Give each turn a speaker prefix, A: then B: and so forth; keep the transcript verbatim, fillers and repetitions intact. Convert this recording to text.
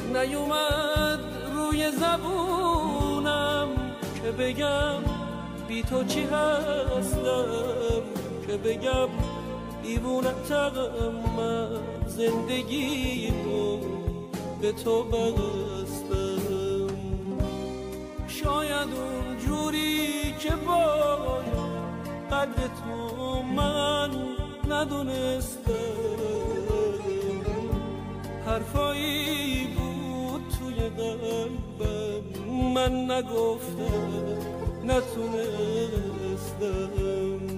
A: نیومد روی زبونم که بگم بی تو چی هستم، که بگم دیوونتم من زندگی رو به تو بستم. شاید اون جوری که باید قدر تو من ندونستم، حرفایی بود توی قلبم من نگفتم نتونستم.